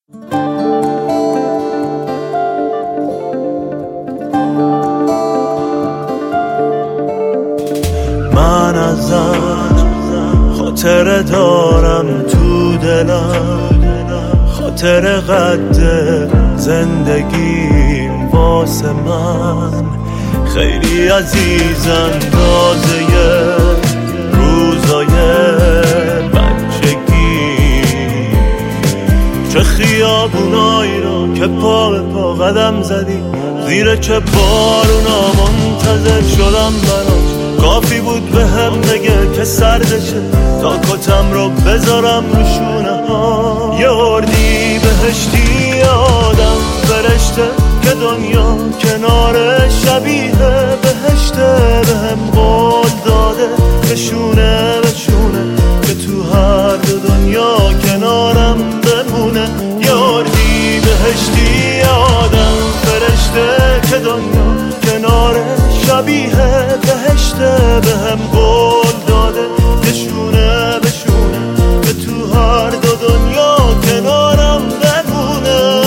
من ازت خاطره دارم تو دلم، خاطر قد زندگیم واسه من خیلی عزیزم، تازه روزای بچگی. چه خیابونایی رو که پا به پا قدم زدی، زیر چه بارونا منتظر شدم براش. کافی بود به هم بگه که سردشه تا کتم رو بذارم رو شونه ها. یه اردی بهشتی آدم فرشته که دنیا کنار شبیه بهشته، به هم قول داده که شونه به شونه که تو هر دو دنیا کنارم بمونه. یه اردی بهشتی آدم فرشته که دنیا کنار شبیه بهشته، به هم قول داده که شونه به شونه که تو هر دو دنیا کنارم بمونه.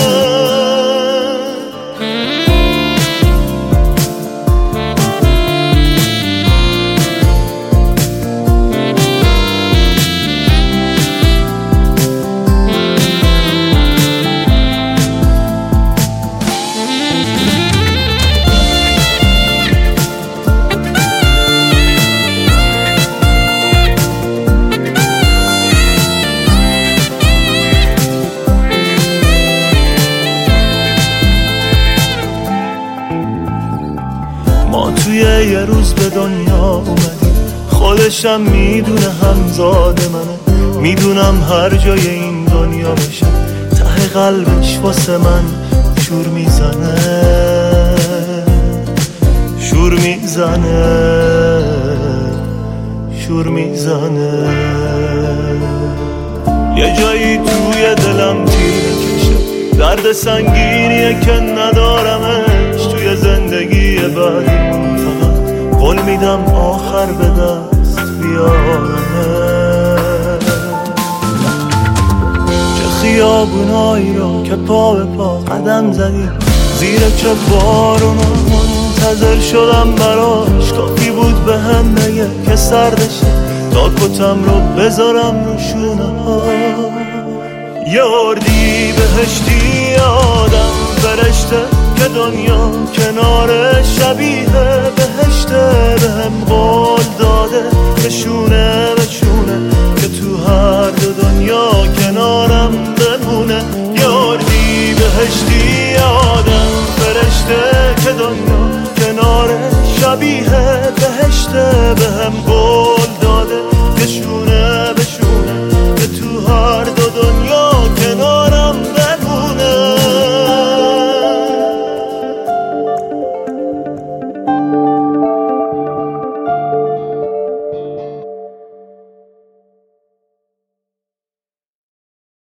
ما توی یه روز به دنیا اومدیم، خودشم میدونه همزاد منه. میدونم هر جای این دنیا بشه ته قلبش واسه من شور میزنه، شور میزنه، شور میزنه. یه جایی توی دلم تیره کشه، درد سنگینیه که ندارمش توی زندگی بعدیمون. فقط قول میدم آخر به دست بیارمه. چه خیابونایی رو که پا به پا قدم زدی، زیر چه بارونا منتظر شدم براش. کافی بود به هم بگه که سردشه تا کتم رو بذارم رو شونه ها. یه اردی بهشتی آدم فرشته که دنیا کنار شبیه بهشته، به هم قول داده که شونه به شونه که تو هر دو دنیا کنارم بمونه. یه اردی بهشتی آدم فرشته که دنیا کنار شبیه بهشته، به هم قول داده که شونه